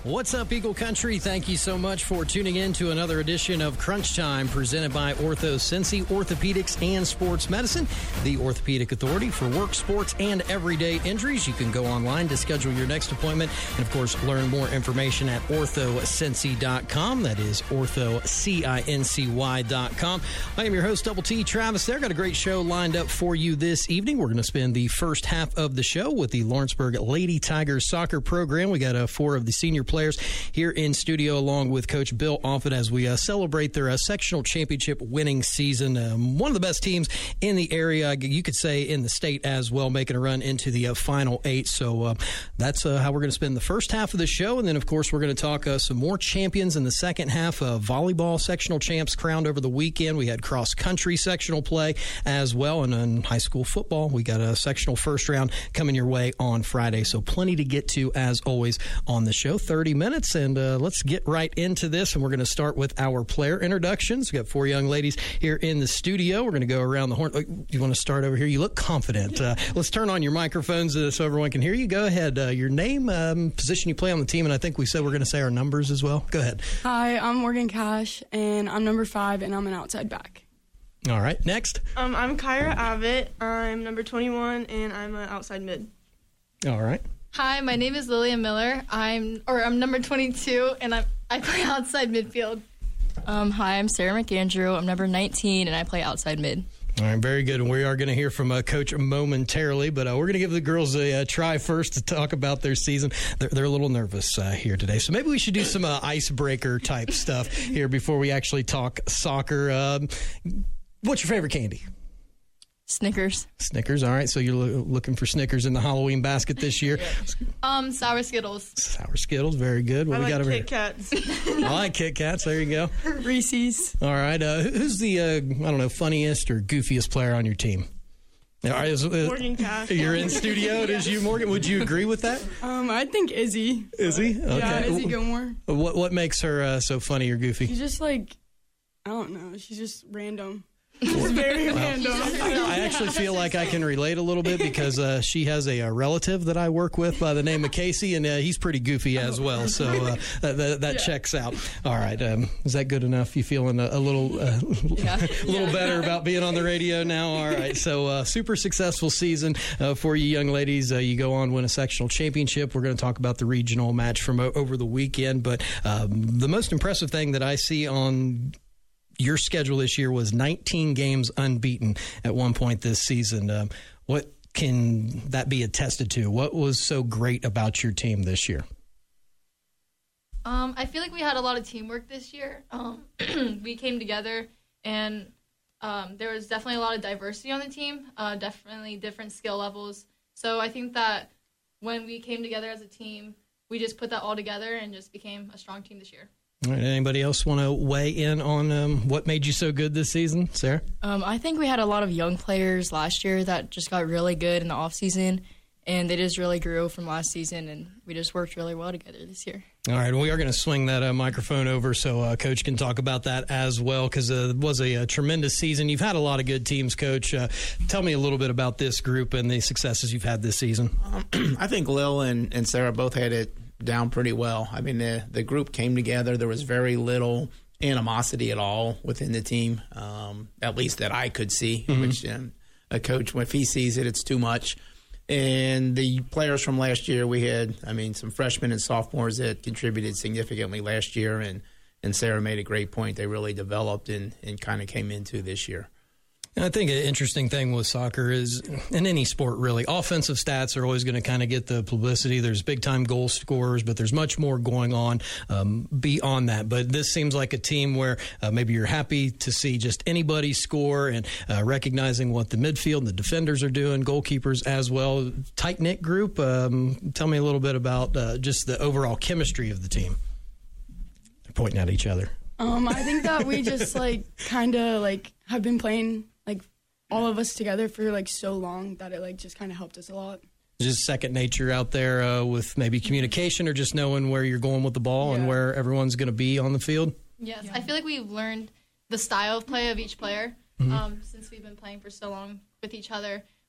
What's up, Eagle Country? Thank you so much for tuning in to another edition of Crunch Time, presented by OrthoCincy Orthopedics and Sports Medicine, the orthopedic authority for work, sports, and everyday injuries. You can go online to schedule your next appointment and, of course, learn more information at orthocincy.com. That is orthocincy.com. I am your host, Double T, Travis there. Got a great show lined up for you this evening. We're going to spend the first half of the show with the Lawrenceburg Lady Tigers soccer program. We got four of the senior players here in studio along with Coach Bill Offit as we celebrate their sectional championship winning season. One of the best teams in the area, you could say in the state as well, making a run into the Final Eight. So that's how we're going to spend the first half of the show. And then, of course, we're going to talk some more champions in the second half. Volleyball sectional champs crowned over the weekend. We had cross-country sectional play as well. And in high school football, we got a sectional first round coming your way on Friday. So plenty to get to, as always, on the show. 30 minutes, and let's get right into this. And we're going to start with our player introductions. We've got four young ladies here in the studio. We're going to go around the horn. Oh, you want to start over here? You look confident. Let's turn on your microphones so everyone can hear you. Go ahead. Your name, position you play on the team, and I think we said we're going to say our numbers as well. Go ahead. Hi, I'm Morgan Cash, and I'm number 5, and I'm an outside back. All right, next. I'm Kyra Abbott. I'm number 21, and I'm an outside mid. All right. Hi, my name is Lillian Miller. I'm number 22, and I play outside midfield. Hi, I'm Sarah McAndrew. I'm number 19, and I play outside mid. All right, very good. And we are going to hear from Coach momentarily, but we're going to give the girls a try first to talk about their season. They're a little nervous here today, so maybe we should do some icebreaker type stuff here before we actually talk soccer. What's your favorite candy? Snickers. Snickers, all right. So you're looking for Snickers in the Halloween basket this year. Sour Skittles. Sour Skittles, very good. What I we got over Kit here? Kats. I like Kit Kats. There you go. Reese's. All right. Who's the funniest or goofiest player on your team? Morgan Cash. You're in studio. It is you, Morgan. Would you agree with that? I think Izzy. Izzy? Okay. Yeah, Izzy Gilmore. What makes her so funny or goofy? She's just I don't know. She's just random. She's very random. I actually feel like I can relate a little bit because she has a relative that I work with by the name of Casey, and he's pretty goofy as well. So that checks out. All right. Is that good enough? You feeling a little better about being on the radio now? All right. So super successful season for you young ladies. You go on, win a sectional championship. We're going to talk about the regional match from over the weekend. But the most impressive thing that I see on your schedule this year was 19 games unbeaten at one point this season. What can that be attested to? What was so great about your team this year? I feel like we had a lot of teamwork this year. We came together, and there was definitely a lot of diversity on the team, definitely different skill levels. So I think that when we came together as a team, we just put that all together and just became a strong team this year. All right, anybody else want to weigh in on what made you so good this season? Sarah? I think we had a lot of young players last year that just got really good in the offseason, and they just really grew from last season, and we just worked really well together this year. All right, we are going to swing that microphone over so Coach can talk about that as well because it was a tremendous season. You've had a lot of good teams, Coach. Tell me a little bit about this group and the successes you've had this season. I think Lil and Sarah both had it down pretty well. I mean, the group came together. There was very little animosity at all within the team, at least that I could see, which a coach, if he sees it, it's too much. And the players from last year, we had, some freshmen and sophomores that contributed significantly last year, and Sarah made a great point. They really developed and kind of came into this year. And I think an interesting thing with soccer is, in any sport really, offensive stats are always going to kind of get the publicity. There's big-time goal scorers, but there's much more going on beyond that. But this seems like a team where maybe you're happy to see just anybody score and recognizing what the midfield and the defenders are doing, goalkeepers as well. Tight-knit group. Tell me a little bit about just the overall chemistry of the team. They're pointing at each other. I think that we just have been playing all of us together for so long that it just kind of helped us a lot. Just second nature out there with maybe communication or just knowing where you're going with the ball and where everyone's going to be on the field. Yes, I feel like we've learned the style of play of each player since we've been playing for so long with each other.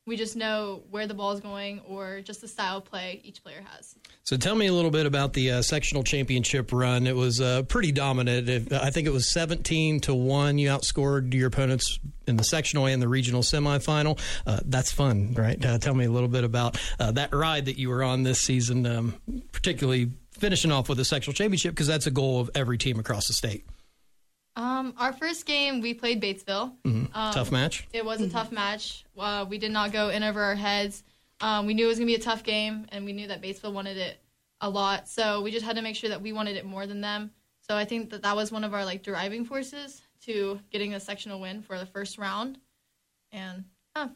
We just know where the ball is going or just the style of play each player has. So tell me a little bit about the sectional championship run. It was pretty dominant. I think it was 17-1. You outscored your opponents in the sectional and the regional semifinal. That's fun, right? Tell me a little bit about that ride that you were on this season, particularly finishing off with a sectional championship, because that's a goal of every team across the state. Our first game, we played Batesville. Tough match? It was a tough match. We did not go in over our heads. We knew it was going to be a tough game, and we knew that Batesville wanted it a lot. So we just had to make sure that we wanted it more than them. So I think that was one of our driving forces to getting a sectional win for the first round. And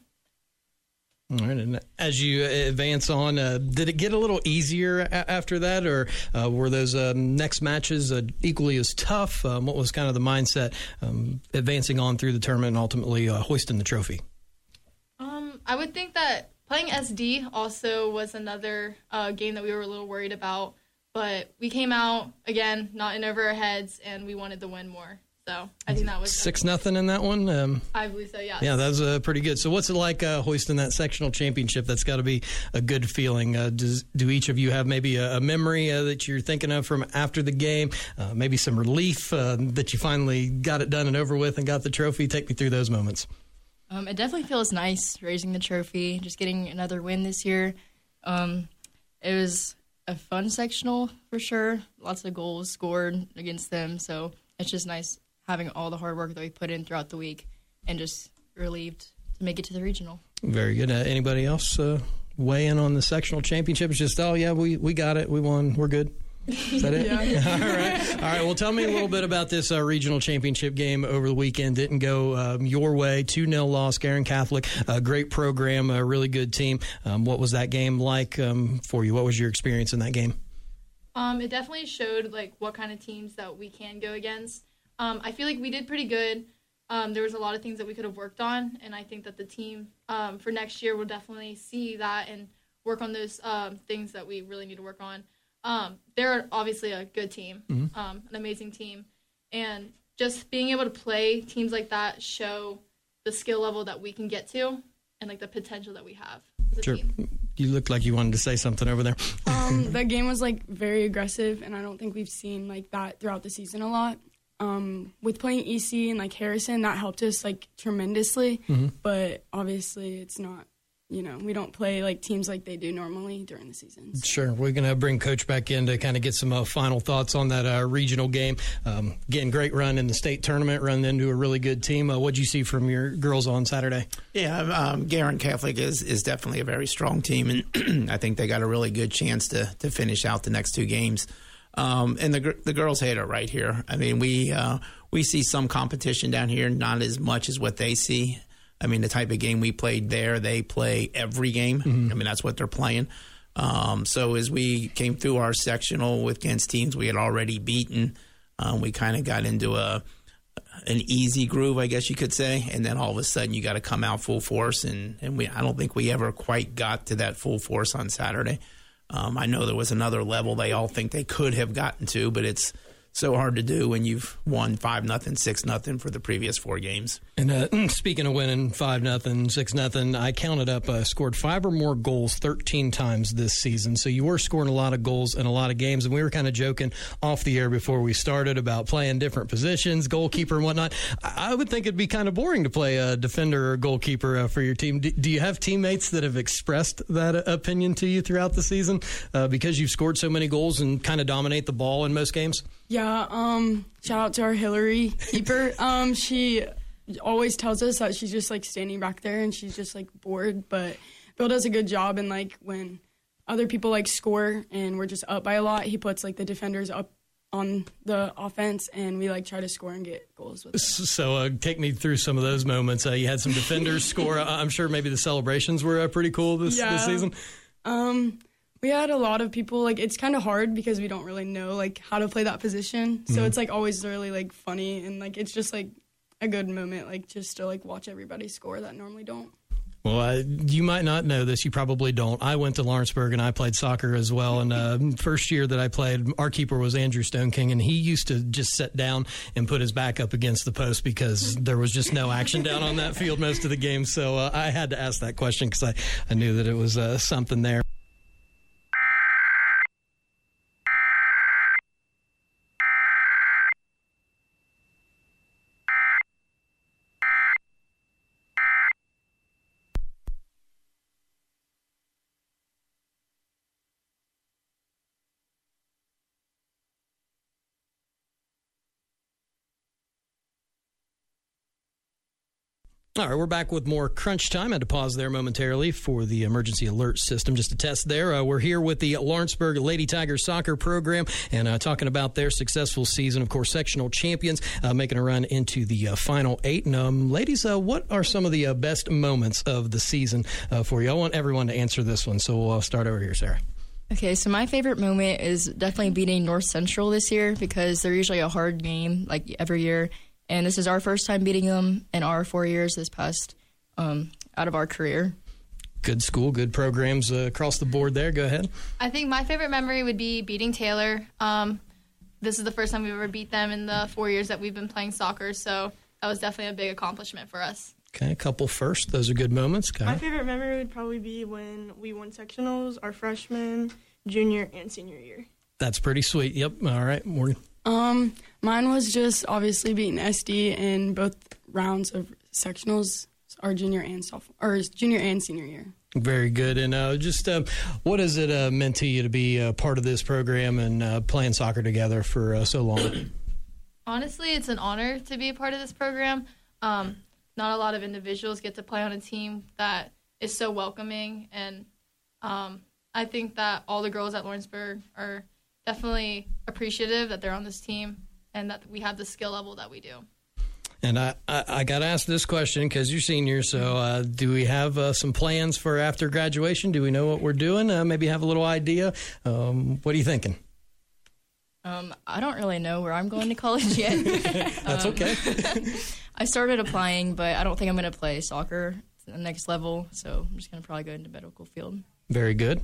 all right, and as you advance on, did it get a little easier after that, or were those next matches equally as tough? What was kind of the mindset advancing on through the tournament and ultimately hoisting the trophy? I would think that playing SD also was another game that we were a little worried about, but we came out, again, not in over our heads, and we wanted to win more. So I think that was 6-0 in that one. I believe so. Yes. Yeah, that was pretty good. So what's it like hoisting that sectional championship? That's got to be a good feeling. Do each of you have maybe a memory that you're thinking of from after the game? Maybe some relief that you finally got it done and over with and got the trophy? Take me through those moments. It definitely feels nice raising the trophy, just getting another win this year. It was a fun sectional for sure. Lots of goals scored against them, so it's just nice having all the hard work that we put in throughout the week and just relieved to make it to the regional. Very good. Anybody else weigh in on the sectional championship? It's just, we got it. We won. We're good. Is that it? Yeah. All right. Well, tell me a little bit about this regional championship game over the weekend. Didn't go your way. 2-0 loss. Guerin Catholic. Great program. A really good team. What was that game like for you? What was your experience in that game? It definitely showed what kind of teams that we can go against. I feel like we did pretty good. There was a lot of things that we could have worked on, and I think that the team for next year will definitely see that and work on those things that we really need to work on. They're obviously a good team, an amazing team, and just being able to play teams like that show the skill level that we can get to and the potential that we have as a team. You looked like you wanted to say something over there. The game was very aggressive, and I don't think we've seen that throughout the season a lot. With playing EC and Harrison, that helped us tremendously. But obviously, it's not. We don't play teams like they do normally during the season. So. Sure, we're going to bring Coach back in to kind of get some final thoughts on that regional game. Again, great run in the state tournament, run into a really good team. What'd you see from your girls on Saturday? Yeah, Guerin Catholic is definitely a very strong team, and I think they got a really good chance to finish out the next two games. And the girls had it right here. I mean, we see some competition down here, not as much as what they see. I mean, the type of game we played there, they play every game. I mean, that's what they're playing. So as we came through our sectional against teams we had already beaten, we kind of got into an easy groove, I guess you could say. And then all of a sudden you got to come out full force. And I don't think we ever quite got to that full force on Saturday. I know there was another level they all think they could have gotten to, but it's so hard to do when you've won 5-0, 6-0 for the previous 4 games. And speaking of winning 5-0, 6-0, I counted up, scored 5 or more goals 13 times this season. So you were scoring a lot of goals in a lot of games. And we were kind of joking off the air before we started about playing different positions, goalkeeper and whatnot. I would think it'd be kind of boring to play a defender or goalkeeper for your team. Do you have teammates that have expressed that opinion to you throughout the season because you've scored so many goals and kind of dominate the ball in most games? Yeah, shout out to our Hillary keeper. She always tells us that she's just standing back there and she's just bored, but Bill does a good job, and when other people score and we're just up by a lot, he puts the defenders up on the offense, and we try to score and get goals with it. So take me through some of those moments. You had some defenders score. I'm sure maybe the celebrations were pretty cool this season. We had a lot of people, it's kind of hard because we don't really know, how to play that position. So it's, always really, funny, and, it's just, a good moment, just to, watch everybody score that normally don't. Well, you might not know this. You probably don't. I went to Lawrenceburg, and I played soccer as well. And first year that I played, our keeper was Andrew Stoneking, and he used to just sit down and put his back up against the post because there was just no action down on that field most of the game. So I had to ask that question because I knew that it was something there. All right, we're back with more Crunch Time. I had to pause there momentarily for the emergency alert system, just a test there. We're here with the Lawrenceburg Lady Tigers soccer program and talking about their successful season. Of course, sectional champions making a run into the Final Eight. And ladies, what are some of the best moments of the season for you? I want everyone to answer this one, so we'll start over here, Sarah. Okay, so my favorite moment is definitely beating North Central this year because they're usually a hard game, like every year. And this is our first time beating them in our 4 years this past out of our career. Good school, good programs across the board there. Go ahead. I think my favorite memory would be beating Taylor. This is the first time we've ever beat them in the 4 years that we've been playing soccer, so that was definitely a big accomplishment for us. Okay, a couple first. Those are good moments. My favorite memory would probably be when we won sectionals our freshman, junior, and senior year. That's pretty sweet. Yep. All right, Morgan. Mine was just obviously beating SD in both rounds of sectionals, our junior and senior year. Very good. And what has it meant to you to be a part of this program and playing soccer together for so long? Honestly, it's an honor to be a part of this program. Not a lot of individuals get to play on a team that is so welcoming, and I think that all the girls at Lawrenceburg are definitely appreciative that they're on this team and that we have the skill level that we do. And I got to ask this question because you're seniors, so do we have some plans for after graduation? Do we know what we're doing? Maybe have a little idea? What are you thinking? I don't really know where I'm going to college yet. That's okay. I started applying, but I don't think I'm going to play soccer to the next level, so I'm just going to probably go into medical field. Very good.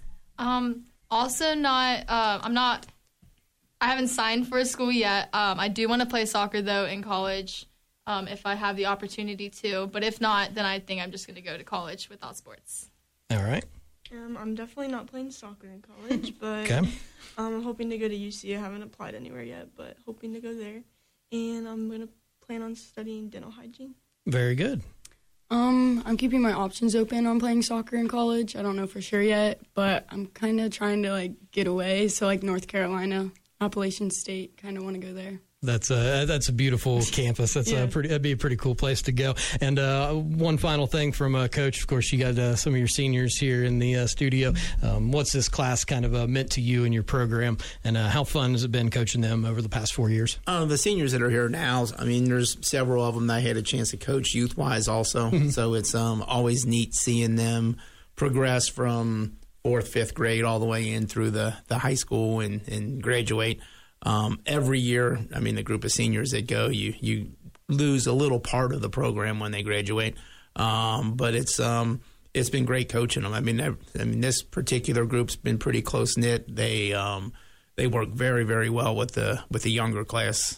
Also I haven't signed for a school yet. I do want to play soccer, though, in college if I have the opportunity to. But if not, then I think I'm just going to go to college without sports. All right. I'm definitely not playing soccer in college, but okay. I'm hoping to go to UC. I haven't applied anywhere yet, but hoping to go there. And I'm going to plan on studying dental hygiene. Very good. I'm keeping my options open on playing soccer in college. I don't know for sure yet, but I'm kind of trying to get away. So North Carolina, Appalachian State, kind of want to go there. That's a beautiful campus. That'd be a pretty cool place to go. And one final thing from Coach. Of course, you got some of your seniors here in the studio. What's this class kind of meant to you and your program, and how fun has it been coaching them over the past 4 years? The seniors that are here now, I mean, there's several of them that I had a chance to coach youth-wise also. Mm-hmm. So it's always neat seeing them progress from 4th, 5th grade all the way in through the high school and graduate. Every year, I mean, the group of seniors that go, you lose a little part of the program when they graduate. But it's been great coaching them. I mean, this particular group's been pretty close knit. They work very, very well with the younger class.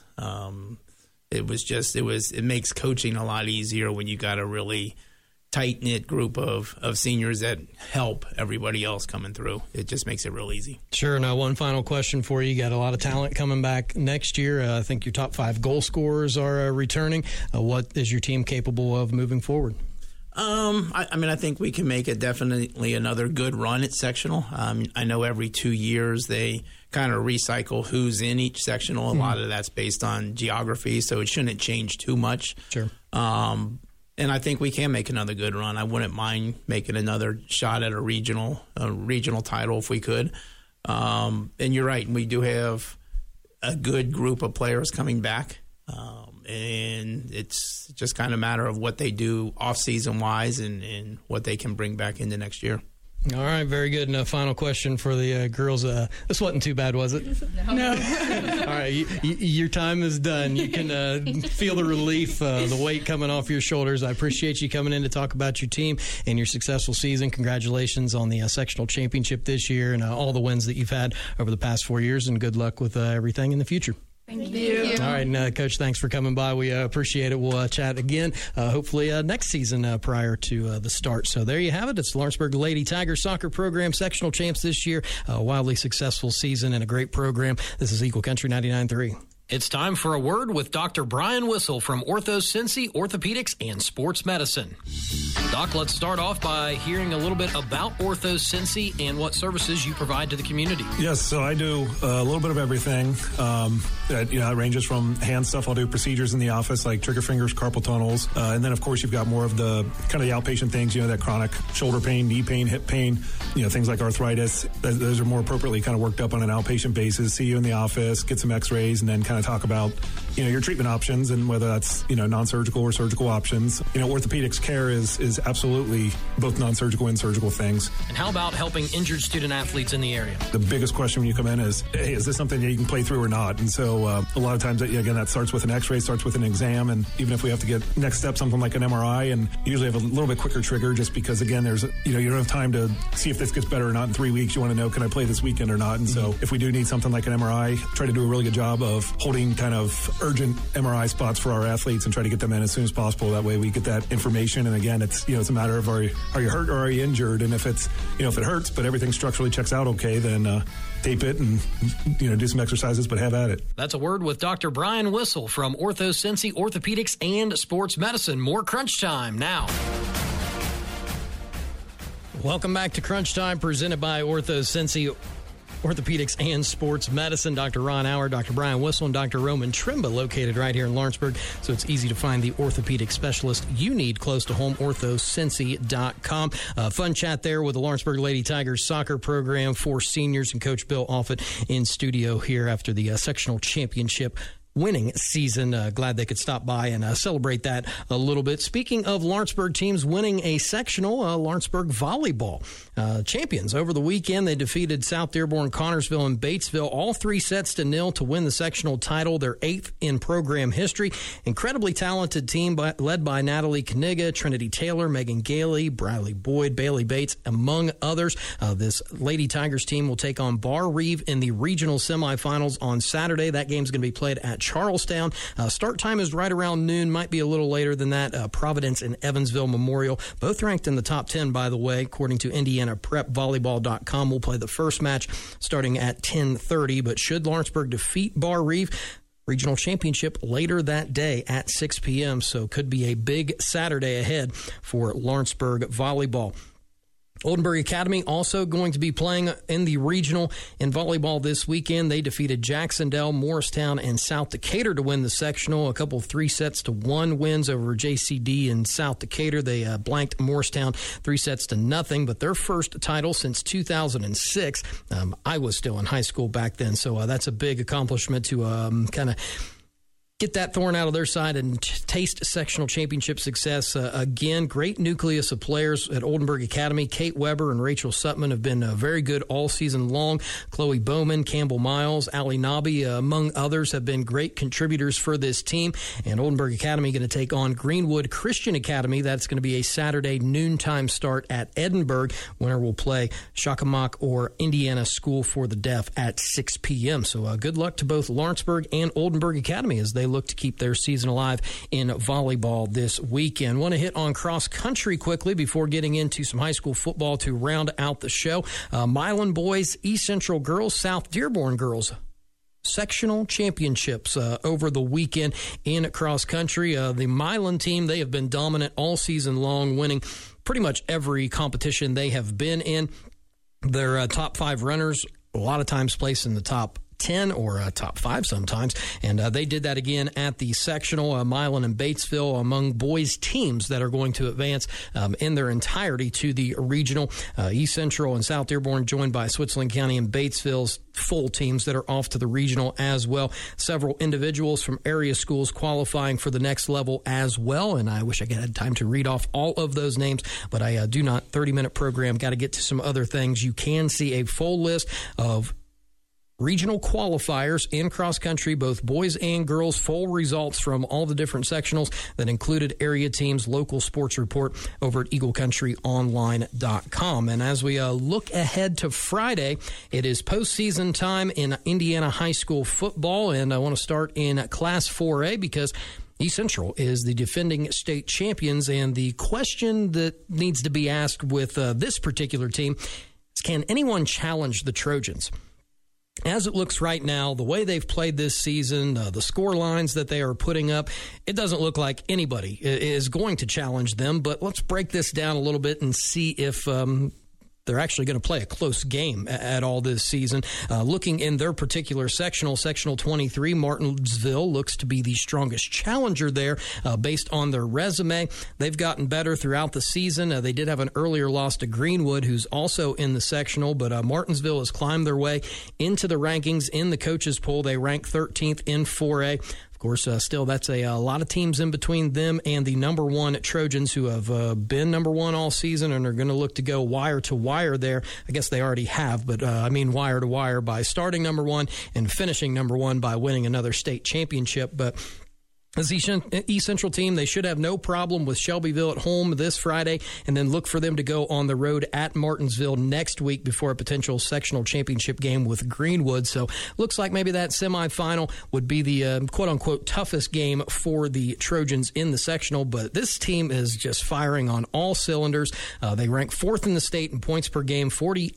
It makes coaching a lot easier when you got a really tight-knit group of seniors that help everybody else coming through. It just makes it real easy. Sure. Now, one final question for you. You got a lot of talent coming back next year. I think your top 5 goal scorers are returning. What is your team capable of moving forward? I think we can make it definitely another good run at sectional. I know every 2 years they kind of recycle who's in each sectional. A lot of that's based on geography, so it shouldn't change too much. Sure. And I think we can make another good run. I wouldn't mind making another shot at a regional title if we could. And you're right, we do have a good group of players coming back. And it's just kind of a matter of what they do off-season wise and what they can bring back into next year. All right, very good. And a final question for the girls. This wasn't too bad, was it? No. All right, your time is done. You can feel the relief, the weight coming off your shoulders. I appreciate you coming in to talk about your team and your successful season. Congratulations on the sectional championship this year and all the wins that you've had over the past 4 years, and good luck with everything in the future. Thank you. All right, and, Coach, thanks for coming by. We appreciate it. We'll chat again, hopefully next season prior to the start. So there you have it. It's the Lawrenceburg Lady Tigers soccer program sectional champs this year. A wildly successful season and a great program. This is Eagle Country 99.3. It's time for a word with Dr. Brian Whistle from OrthoCincy Orthopedics and Sports Medicine. Doc, let's start off by hearing a little bit about OrthoCincy and what services you provide to the community. Yes, so I do a little bit of everything. It ranges from hand stuff. I'll do procedures in the office like trigger fingers, carpal tunnels, and then of course you've got more of the kind of the outpatient things. That chronic shoulder pain, knee pain, hip pain. Things like arthritis. Those are more appropriately kind of worked up on an outpatient basis. See you in the office, get some X-rays, and then kind of talk about your treatment options and whether that's non-surgical or surgical options. Orthopedics care is absolutely both non-surgical and surgical things. And how about helping injured student athletes in the area? The biggest question when you come in is, hey, is this something that you can play through or not? And so a lot of times, again, that starts with an X-ray, starts with an exam, and even if we have to get next step, something like an MRI, and usually have a little bit quicker trigger just because, again, there's you don't have time to see if this gets better or not in 3 weeks. You want to know, can I play this weekend or not? And so if we do need something like an MRI, try to do a really good job of holding kind of urgent MRI spots for our athletes and try to get them in as soon as possible. That way we get that information. And again, it's it's a matter of are you hurt or are you injured? And if it's if it hurts but everything structurally checks out okay, then tape it and do some exercises, but have at it. That's a word with Dr. Brian Whistle from OrthoCincy Orthopedics and Sports Medicine. More Crunch Time now. Welcome back to Crunch Time, presented by OrthoCincy Orthopedics and Sports Medicine. Dr. Ron Auer, Dr. Brian Whistle, and Dr. Roman Trimba located right here in Lawrenceburg, so it's easy to find the orthopedic specialist you need close to home, orthocincy.com. Fun chat there with the Lawrenceburg Lady Tigers soccer program for seniors, and Coach Bill Offit in studio here after the sectional championship winning season. Glad they could stop by and celebrate that a little bit. Speaking of Lawrenceburg teams winning a sectional, Lawrenceburg volleyball champions over the weekend. They defeated South Dearborn, Connorsville, and Batesville all 3-0 to win the sectional title, their 8th in program history. Incredibly talented team led by Natalie Kniga, Trinity Taylor, Megan Gailey, Briley Boyd, Bailey Bates, among others. This Lady Tigers team will take on Bar Reeve in the regional semifinals on Saturday. That game's going to be played at Charlestown. Start time is right around noon, might be a little later than that. Providence and Evansville Memorial, both ranked in the top 10, by the way, according to IndianaPrepVolleyball.com. We'll play the first match starting at 10:30, but should Lawrenceburg defeat Bar Reeve, regional championship later that day at 6 p.m., so could be a big Saturday ahead for Lawrenceburg volleyball. Oldenburg Academy also going to be playing in the regional in volleyball this weekend. They defeated Jacksonville, Morristown, and South Decatur to win the sectional. A couple of 3-1 wins over JCD and South Decatur. They blanked Morristown 3-0, but their first title since 2006. I was still in high school back then, so that's a big accomplishment to kind of get that thorn out of their side and taste sectional championship success. Again, great nucleus of players at Oldenburg Academy. Kate Weber and Rachel Sutman have been very good all season long. Chloe Bowman, Campbell Miles, Allie Nobby, among others, have been great contributors for this team. And Oldenburg Academy going to take on Greenwood Christian Academy. That's going to be a Saturday noontime start at Edinburgh. Winner will play Shakamak or Indiana School for the Deaf at 6 p.m. So good luck to both Lawrenceburg and Oldenburg Academy as they look to keep their season alive in volleyball this weekend. Want to hit on cross country quickly before getting into some high school football to round out the show. Milan boys, East Central girls, South Dearborn girls. Sectional championships over the weekend in cross country. The Milan team, they have been dominant all season long, winning pretty much every competition they have been in. Their top 5 runners a lot of times placed in the top 10 or top 5 sometimes. And they did that again at the sectional. Milan and Batesville among boys teams that are going to advance in their entirety to the regional. East Central and South Dearborn joined by Switzerland County and Batesville's full teams that are off to the regional as well. Several individuals from area schools qualifying for the next level as well. And I wish I had time to read off all of those names, but I do not. 30-minute program. Got to get to some other things. You can see a full list of regional qualifiers in cross country, both boys and girls, full results from all the different sectionals that included area teams, local sports report over at EagleCountryOnline.com. And as we look ahead to Friday, it is postseason time in Indiana high school football. And I want to start in Class 4A because East Central is the defending state champions. And the question that needs to be asked with this particular team is, can anyone challenge the Trojans? As it looks right now, the way they've played this season, the score lines that they are putting up, it doesn't look like anybody is going to challenge them. But let's break this down a little bit and see if they're actually going to play a close game at all this season. Looking in their particular sectional 23, Martinsville looks to be the strongest challenger there based on their resume. They've gotten better throughout the season. They did have an earlier loss to Greenwood, who's also in the sectional, but Martinsville has climbed their way into the rankings in the coaches poll. They rank 13th in 4A. Of course, still, that's a lot of teams in between them and the number one Trojans, who have been number one all season and are going to look to go wire to wire there. I guess they already have, but I mean wire to wire by starting number one and finishing number one by winning another state championship. But as the East Central team, they should have no problem with Shelbyville at home this Friday, and then look for them to go on the road at Martinsville next week before a potential sectional championship game with Greenwood. So looks like maybe that semifinal would be the quote-unquote toughest game for the Trojans in the sectional, but this team is just firing on all cylinders. They rank 4th in the state in points per game,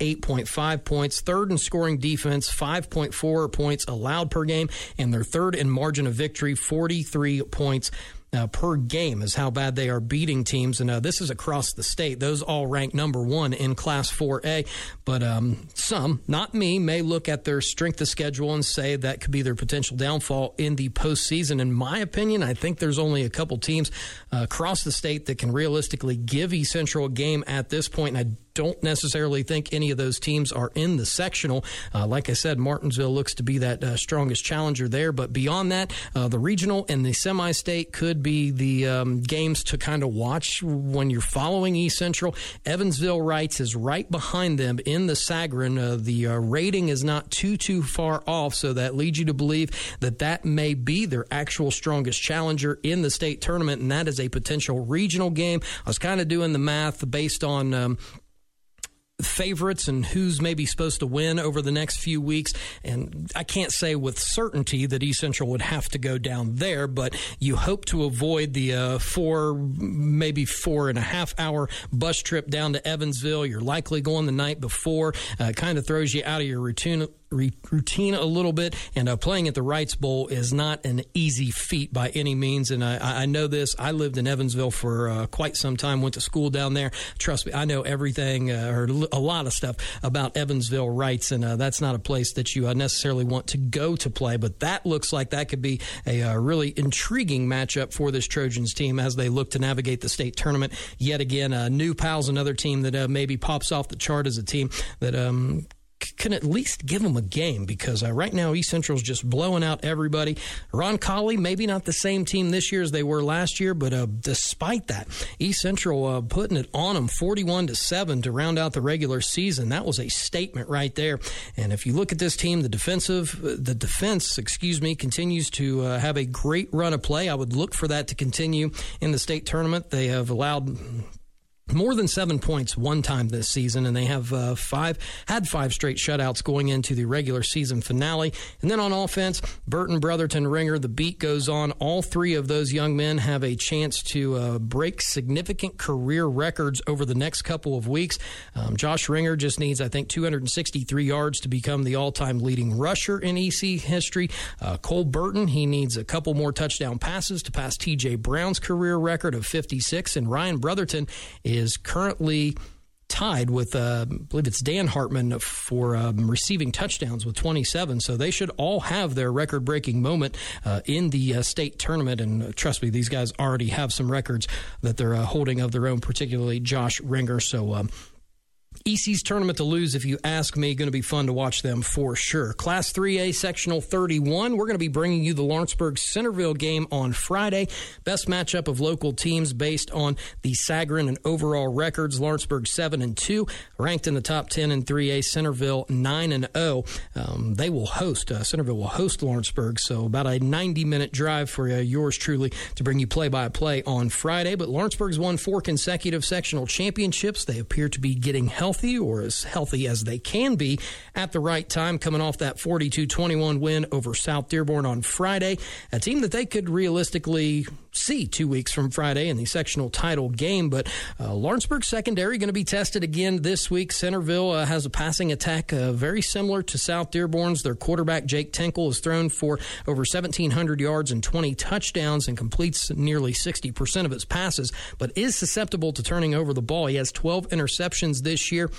48.5 points, 3rd in scoring defense, 5.4 points allowed per game, and they're 3rd in margin of victory, 43 points per game is how bad they are beating teams. And this is across the state. Those all rank number one in Class 4A. But some, not me, may look at their strength of schedule and say that could be their potential downfall in the postseason. In my opinion, I think there's only a couple teams across the state that can realistically give East Central a game at this point. And I don't necessarily think any of those teams are in the sectional. Like I said, Martinsville looks to be that strongest challenger there. But beyond that, the regional and the semi-state could be the games to kind of watch when you're following East Central. Evansville Reitz is right behind them in the Sagarin. The rating is not too far off, so that leads you to believe that that may be their actual strongest challenger in the state tournament, and that is a potential regional game. I was kind of doing the math based on favorites and who's maybe supposed to win over the next few weeks. And I can't say with certainty that East Central would have to go down there, but you hope to avoid the 4.5 hour bus trip down to Evansville. You're likely going the night before. Kind of throws you out of your routine a little bit, and playing at the Reitz Bowl is not an easy feat by any means. And I know this. I lived in Evansville for quite some time, went to school down there. Trust me, I know everything or a lot of stuff about Evansville Reitz, and that's not a place that you necessarily want to go to play. But that looks like that could be a really intriguing matchup for this Trojans team as they look to navigate the state tournament. Yet again, New Pal's another team that maybe pops off the chart as a team that can at least give them a game, because right now East Central's just blowing out everybody. Roncalli, maybe not the same team this year as they were last year, but despite that, East Central putting it on them 41-7 to round out the regular season. That was a statement right there. And if you look at this team, the defense continues to have a great run of play. I would look for that to continue in the state tournament. They have allowed more than 7 points one time this season, and they have had 5 straight shutouts going into the regular season finale. And then on offense, Burton, Brotherton, Ringer, the beat goes on. All three of those young men have a chance to break significant career records over the next couple of weeks. Josh Ringer just needs, I think, 263 yards to become the all-time leading rusher in EC history. Cole Burton, he needs a couple more touchdown passes to pass T.J. Brown's career record of 56, and Ryan Brotherton is currently tied with, I believe it's Dan Hartman for receiving touchdowns with 27. So they should all have their record-breaking moment in the state tournament. And trust me, these guys already have some records that they're holding of their own, particularly Josh Ringer. So EC's tournament to lose, if you ask me. Going to be fun to watch them for sure. Class 3A Sectional 31. We're going to be bringing you the Lawrenceburg-Centerville game on Friday. Best matchup of local teams based on the Sagarin and overall records. Lawrenceburg 7-2, ranked in the top 10 in 3A. Centerville 9-0. They will host, Centerville will host Lawrenceburg, so about a 90-minute drive for yours truly to bring you play-by-play on Friday. But Lawrenceburg's won 4 consecutive sectional championships. They appear to be getting healthy, or as healthy as they can be at the right time, coming off that 42-21 win over South Dearborn on Friday, a team that they could realistically see 2 weeks from Friday in the sectional title game. But Lawrenceburg secondary going to be tested again this week. Centerville has a passing attack very similar to South Dearborn's. Their quarterback, Jake Tinkle, has thrown for over 1,700 yards and 20 touchdowns and completes nearly 60% of his passes, but is susceptible to turning over the ball. He has 12 interceptions this year.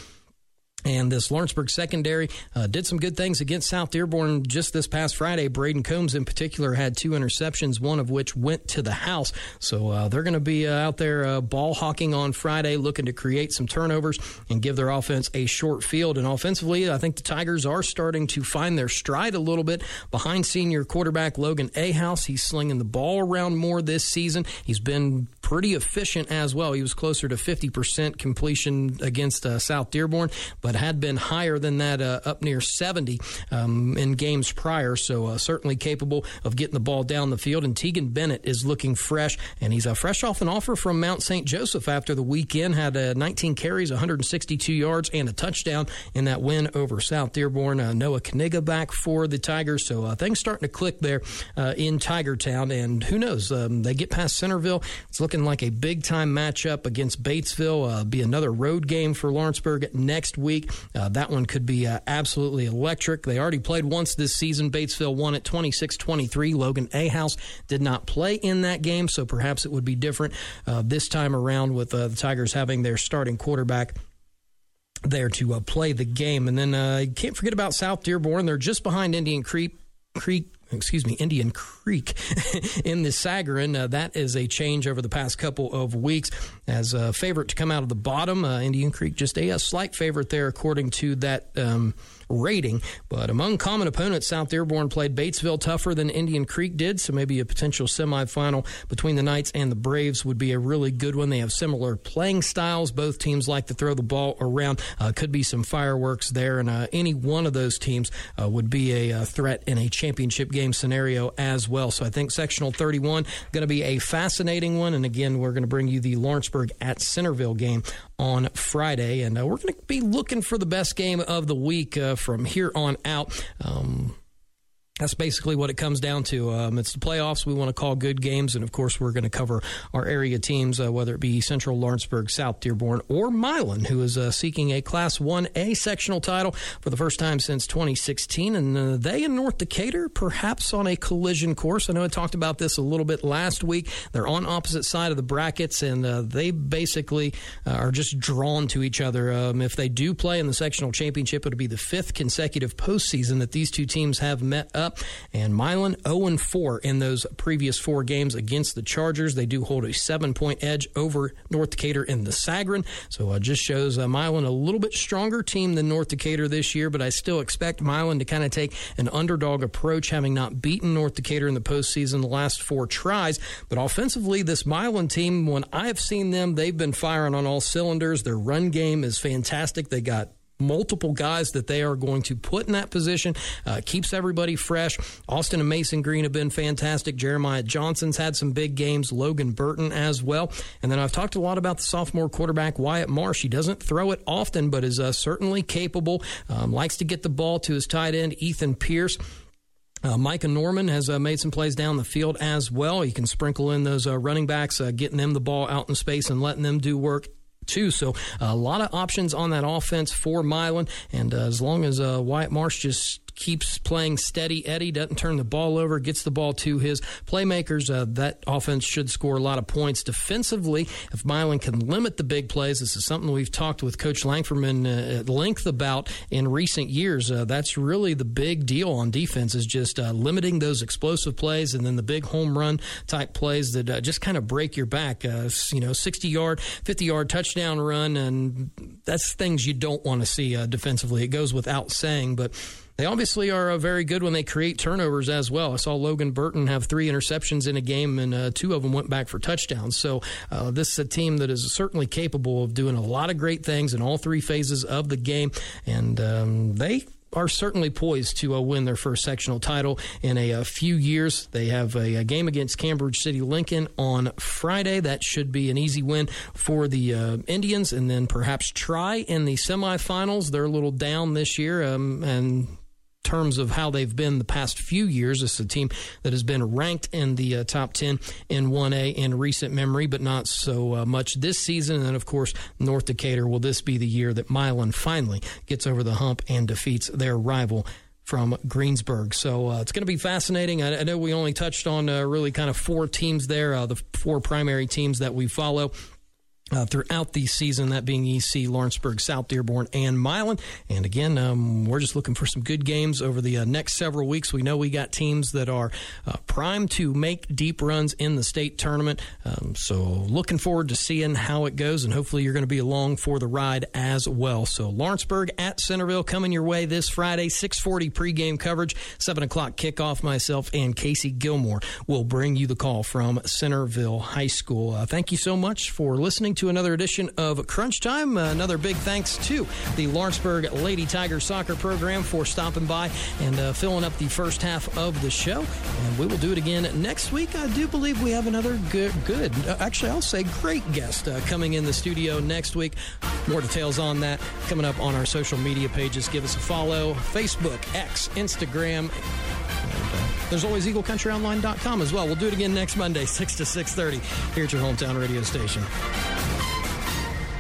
And this Lawrenceburg secondary did some good things against South Dearborn just this past Friday. Braden Combs in particular had 2 interceptions, one of which went to the house. So they're going to be out there ball hawking on Friday, looking to create some turnovers and give their offense a short field. And offensively, I think the Tigers are starting to find their stride a little bit behind senior quarterback Logan Ahouse. He's slinging the ball around more this season. He's been pretty efficient as well. He was closer to 50% completion against South Dearborn, but had been higher than that, up near 70 in games prior. So certainly capable of getting the ball down the field. And Tegan Bennett is looking fresh, and he's fresh off an offer from Mount St. Joseph after the weekend. Had 19 carries, 162 yards, and a touchdown in that win over South Dearborn. Noah Kaniga back for the Tigers. So things starting to click there in Tigertown. And who knows, they get past Centerville. It's looking like a big-time matchup against Batesville. Be another road game for Lawrenceburg next week. That one could be absolutely electric. They already played once this season. Batesville won it 26-23. Logan Ahouse did not play in that game, so perhaps it would be different this time around with the Tigers having their starting quarterback there to play the game. And then you can't forget about South Dearborn. They're just behind Indian Creek in the Sagarin. That is a change over the past couple of weeks. As a favorite to come out of the bottom, Indian Creek just a slight favorite there according to that rating. But among common opponents, South Dearborn played Batesville tougher than Indian Creek did, so maybe a potential semifinal between the Knights and the Braves would be a really good one. They have similar playing styles. Both teams like to throw the ball around. Could be some fireworks there, and any one of those teams would be a threat in a championship game scenario as well. So I think Sectional 31 going to be a fascinating one. And again, we're going to bring you the Lawrenceburg at Centerville game on Friday, and we're going to be looking for the best game of the week from here on out. That's basically what it comes down to. It's the playoffs. We want to call good games, and of course, we're going to cover our area teams, whether it be Central Lawrenceburg, South Dearborn, or Milan, who is seeking a Class 1A sectional title for the first time since 2016. And they and North Decatur, perhaps on a collision course. I know I talked about this a little bit last week. They're on opposite side of the brackets, and they basically are just drawn to each other. If they do play in the sectional championship, it'll be the 5th consecutive postseason that these two teams have met up. And Milan 0-4 in those previous 4 games against the Chargers. They do hold a 7-point edge over North Decatur in the Sagarin. So it just shows Milan a little bit stronger team than North Decatur this year, but I still expect Milan to kind of take an underdog approach, having not beaten North Decatur in the postseason the last 4 tries. But offensively, this Milan team, when I've seen them, they've been firing on all cylinders. Their run game is fantastic. They got multiple guys that they are going to put in that position, keeps everybody fresh. Austin and Mason Green have been fantastic. Jeremiah Johnson's had some big games. Logan Burton as well. And then I've talked a lot about the sophomore quarterback, Wyatt Marsh. He doesn't throw it often, but is certainly capable. Likes to get the ball to his tight end, Ethan Pierce. Micah Norman has made some plays down the field as well. You can sprinkle in those running backs, getting them the ball out in space and letting them do work too. So a lot of options on that offense for Milan, and as long as Wyatt Marsh just keeps playing steady Eddie, doesn't turn the ball over, gets the ball to his playmakers, that offense should score a lot of points. Defensively, if Milan can limit the big plays, this is something we've talked with Coach Langferman at length about in recent years. That's really the big deal on defense, is just limiting those explosive plays and then the big home run type plays that just kind of break your back. 60-yard, 50-yard touchdown run, and that's things you don't want to see defensively. It goes without saying, but they obviously are very good when they create turnovers as well. I saw Logan Burton have 3 interceptions in a game, and 2 of them went back for touchdowns. So this is a team that is certainly capable of doing a lot of great things in all 3 phases of the game, and they are certainly poised to win their first sectional title in a few years. They have a game against Cambridge City Lincoln on Friday. That should be an easy win for the Indians, and then perhaps try in the semifinals. They're a little down this year, and terms of how they've been the past few years. This is a team that has been ranked in the top 10 in 1A in recent memory, but not so much this season. And then, of course, North Decatur, will this be the year that Milan finally gets over the hump and defeats their rival from Greensburg? So it's going to be fascinating. I know we only touched on really kind of 4 teams there, the 4 primary teams that we follow throughout the season, that being EC, Lawrenceburg, South Dearborn, and Milan. And again, we're just looking for some good games over the next several weeks. We know we got teams that are primed to make deep runs in the state tournament. So looking forward to seeing how it goes, and hopefully you're going to be along for the ride as well. So Lawrenceburg at Centerville coming your way this Friday, 6:40 pregame coverage, 7 o'clock kickoff. Myself and Casey Gilmore will bring you the call from Centerville High School. Thank you so much for listening to another edition of Crunch Time. Another big thanks to the Lawrenceburg Lady Tiger soccer program for stopping by and filling up the first half of the show. And we will do it again next week. I do believe we have another good, actually I'll say great guest coming in the studio next week. More details on that coming up on our social media pages. Give us a follow. Facebook, X, Instagram. There's always EagleCountryOnline.com as well. We'll do it again next Monday, 6 to 6:30 here at your hometown radio station.